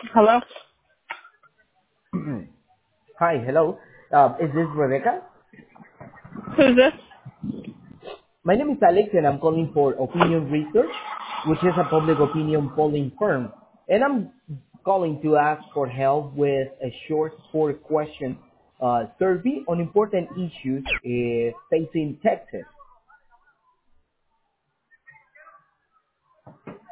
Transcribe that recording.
Hello? Hi, hello. Is this Rebecca? Who's this? My name is Alex and I'm calling for Opinion Research, which is a public opinion polling firm. And I'm calling to ask for help with a short four-question survey on important issues facing Texas.